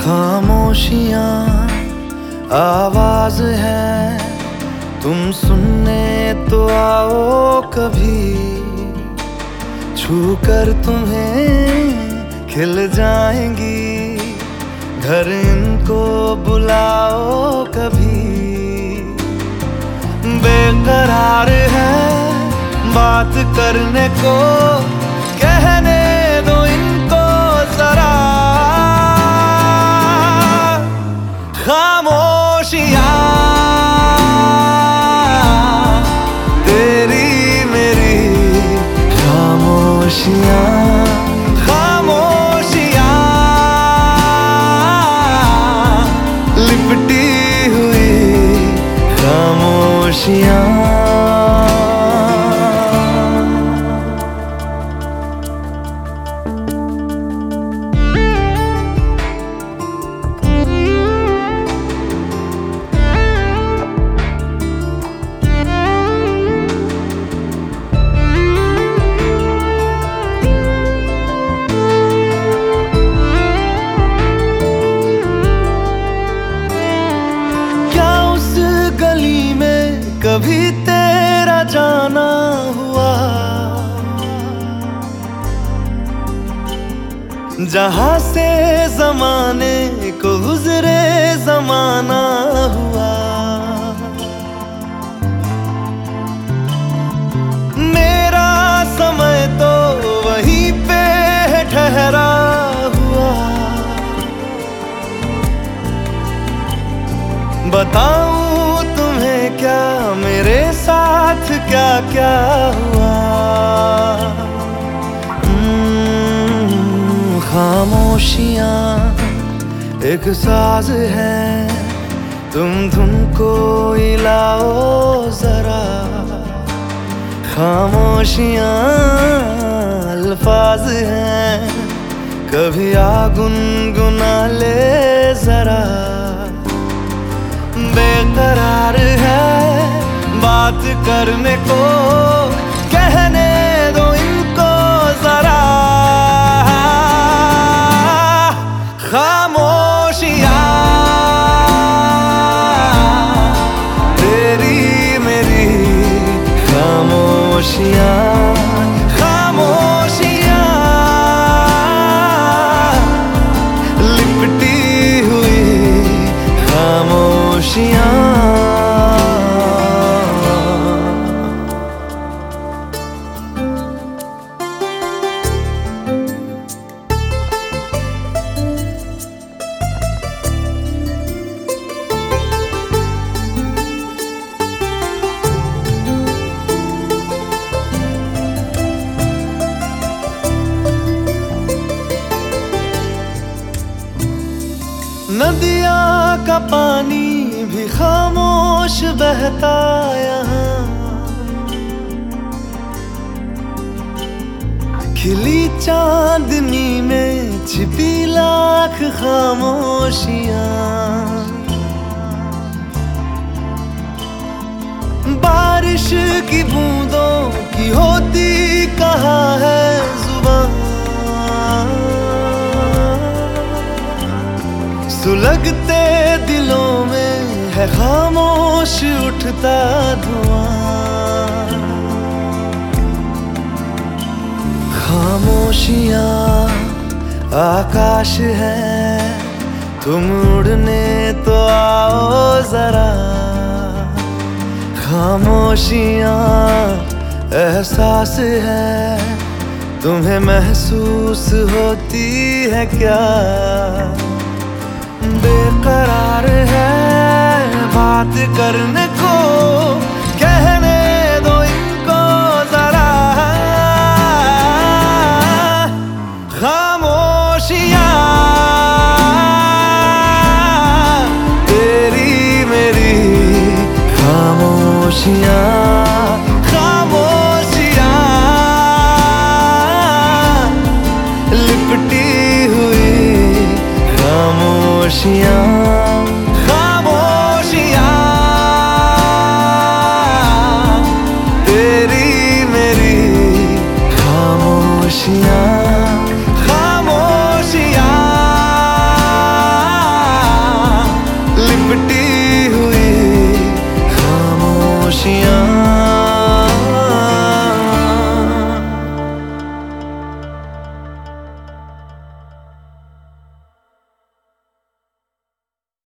खामोशियाँ आवाज है, तुम सुनने तो आओ कभी। छू कर तुम्हें खिल जाएंगी, घर इनको बुलाओ कभी। बेकरार है बात करने को, कहने दो इनको जरा। खामोशियाँ तेरी मेरी खामोशियाँ, खामोशियाँ लिपटी हुई खामोशियाँ। कभी तेरा जाना हुआ, जहां से जमाने को गुजरे जमाना हुआ। मेरा समय तो वहीं पे है ठहरा हुआ। बताऊं तुम्हें क्या मेरे साथ क्या क्या हुआ। खामोशियाँ एक साज है, तुम धुन को हिलाओ जरा। खामोशियाँ अल्फाज हैं, कभी आ गुनगुना ले जरा। बेकरार है बात करने को, कहने दो इनको जरा। खामोशियाँ तेरी मेरी खामोशियाँ, खामोशियाँ लिपटी हुई खामोशियाँ। नदिया का पानी भी खामोश बहता यहाँ, खिली चांदनी में छिपी लाख खामोशियाँ। बारिश की बूंदों की होती कहाँ है जुबान, सुलगते दिलों में है खामोश उठता धुआं। खामोशियाँ आकाश है, तुम उड़ने तो आओ जरा। खामोशियाँ एहसास है, तुम्हें महसूस होती है क्या। बेकरार है बात करने को,